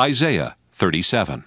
Isaiah 37.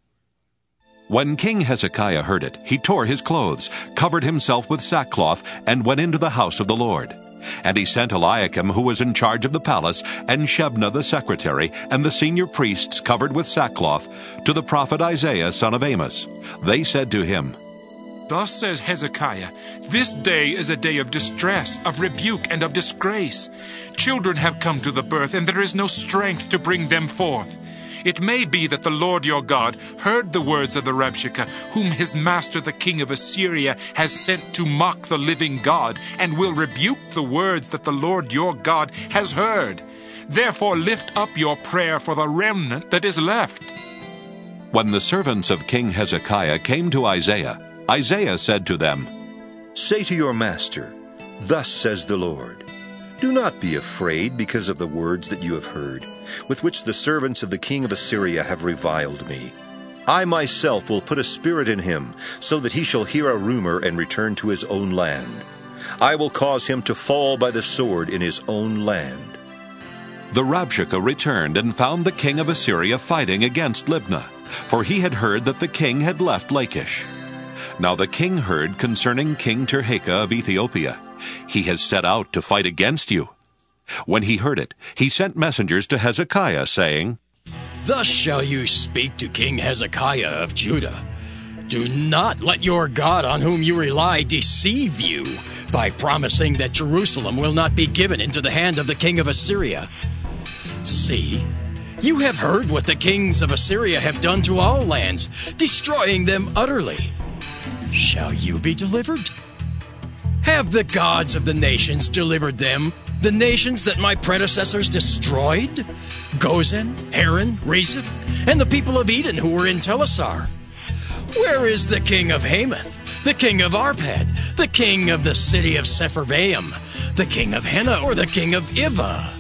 When King Hezekiah heard it, he tore his clothes, covered himself with sackcloth, and went into the house of the Lord. And he sent Eliakim, who was in charge of the palace, and Shebna the secretary, and the senior priests covered with sackcloth, to the prophet Isaiah son of Amos. They said to him, Thus says Hezekiah, this day is a day of distress, of rebuke, and of disgrace. Children have come to the birth, and there is no strength to bring them forth. It may be that the Lord your God heard the words of the Rabshakeh, whom his master the king of Assyria has sent to mock the living God, and will rebuke the words that the Lord your God has heard. Therefore lift up your prayer for the remnant that is left. When the servants of King Hezekiah came to Isaiah, Isaiah said to them, Say to your master, Thus says the Lord, Do not be afraid because of the words that you have heard, with which the servants of the king of Assyria have reviled me. I myself will put a spirit in him, so that he shall hear a rumor and return to his own land. I will cause him to fall by the sword in his own land. The Rabshakeh returned and found the king of Assyria fighting against Libnah, for he had heard that the king had left Lachish. Now the king heard concerning King Tirhakah of Ethiopia. He has set out to fight against you. When he heard it, he sent messengers to Hezekiah, saying, Thus shall you speak to King Hezekiah of Judah. Do not let your God on whom you rely deceive you by promising that Jerusalem will not be given into the hand of the king of Assyria. See, you have heard what the kings of Assyria have done to all lands, destroying them utterly. Shall you be delivered? Have the gods of the nations delivered them, the nations that my predecessors destroyed? Gozan, Haran, Rezeph, and the people of Eden who were in Telassar. Where is the king of Hamath, the king of Arpad, the king of the city of Sepharvaim, the king of Hena, or the king of Ivah?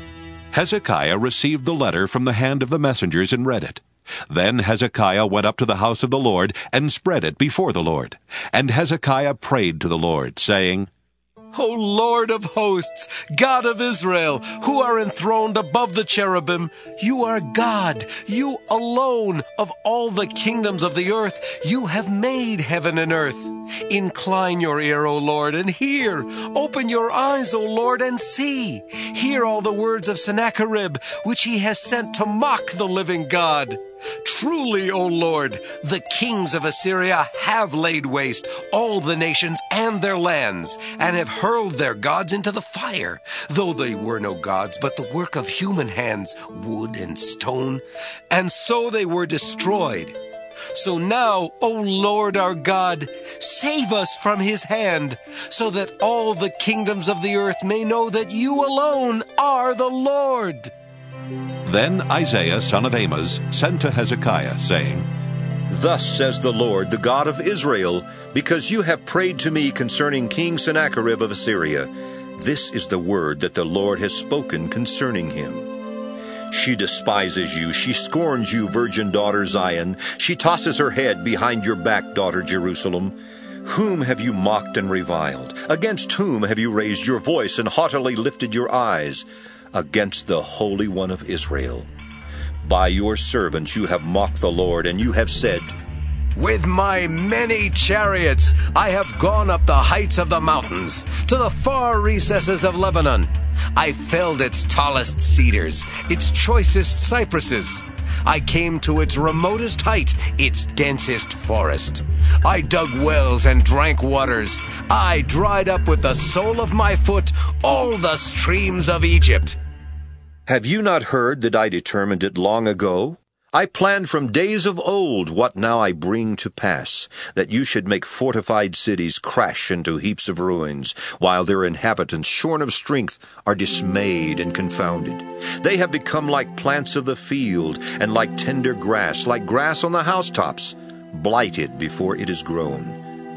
Hezekiah received the letter from the hand of the messengers and read it. Then Hezekiah went up to the house of the Lord and spread it before the Lord. And Hezekiah prayed to the Lord, saying, O Lord of hosts, God of Israel, who are enthroned above the cherubim, you are God, you alone of all the kingdoms of the earth. You have made heaven and earth. Incline your ear, O Lord, and hear. Open your eyes, O Lord, and see. Hear all the words of Sennacherib, which he has sent to mock the living God. Truly, O Lord, the kings of Assyria have laid waste all the nations and their lands, and have hurled their gods into the fire, though they were no gods, but the work of human hands, wood and stone, and so they were destroyed. So now, O Lord our God, save us from his hand, so that all the kingdoms of the earth may know that you alone are the Lord. Then Isaiah son of Amos sent to Hezekiah, saying, Thus says the Lord, the God of Israel, because you have prayed to me concerning King Sennacherib of Assyria. This is the word that the Lord has spoken concerning him. She despises you, she scorns you, virgin daughter Zion. She tosses her head behind your back, daughter Jerusalem. Whom have you mocked and reviled? Against whom have you raised your voice and haughtily lifted your eyes? Against the Holy One of Israel. By your servants you have mocked the Lord, and you have said, With my many chariots I have gone up the heights of the mountains, to the far recesses of Lebanon. I felled its tallest cedars, its choicest cypresses. I came to its remotest height, its densest forest. I dug wells and drank waters. I dried up with the sole of my foot all the streams of Egypt. Have you not heard that I determined it long ago? I planned from days of old what now I bring to pass, that you should make fortified cities crash into heaps of ruins, while their inhabitants, shorn of strength, are dismayed and confounded. They have become like plants of the field, and like tender grass, like grass on the housetops, blighted before it is grown.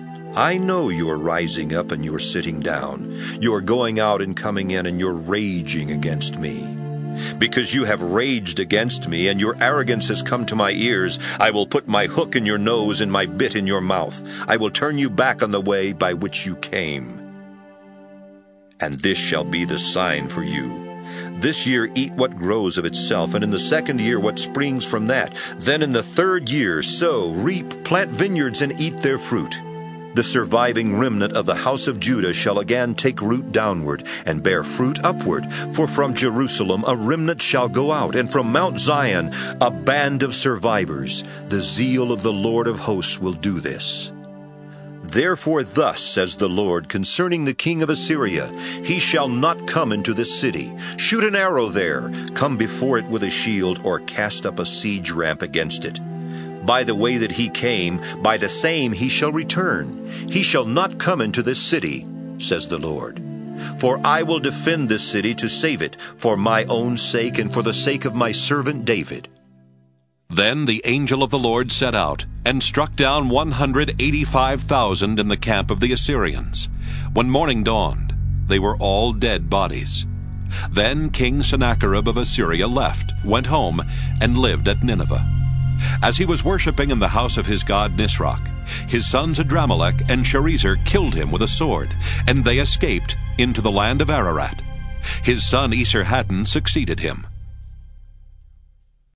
I know you are rising up and you are sitting down. You are going out and coming in, and you're raging against me. Because you have raged against me, and your arrogance has come to my ears, I will put my hook in your nose and my bit in your mouth. I will turn you back on the way by which you came. And this shall be the sign for you. This year eat what grows of itself, and in the second year what springs from that. Then in the third year sow, reap, plant vineyards, and eat their fruit. The surviving remnant of the house of Judah shall again take root downward, and bear fruit upward. For from Jerusalem a remnant shall go out, and from Mount Zion a band of survivors. The zeal of the Lord of hosts will do this. Therefore thus says the Lord concerning the king of Assyria, He shall not come into this city. Shoot an arrow there, come before it with a shield, or cast up a siege ramp against it. By the way that he came, by the same he shall return. He shall not come into this city, says the Lord. For I will defend this city to save it, for my own sake and for the sake of my servant David. Then the angel of the Lord set out, and struck down 185,000 in the camp of the Assyrians. When morning dawned, they were all dead bodies. Then King Sennacherib of Assyria left, went home, and lived at Nineveh. As he was worshipping in the house of his god Nisroch, his sons Adramelech and Sharezer killed him with a sword, and they escaped into the land of Ararat. His son Esarhaddon succeeded him.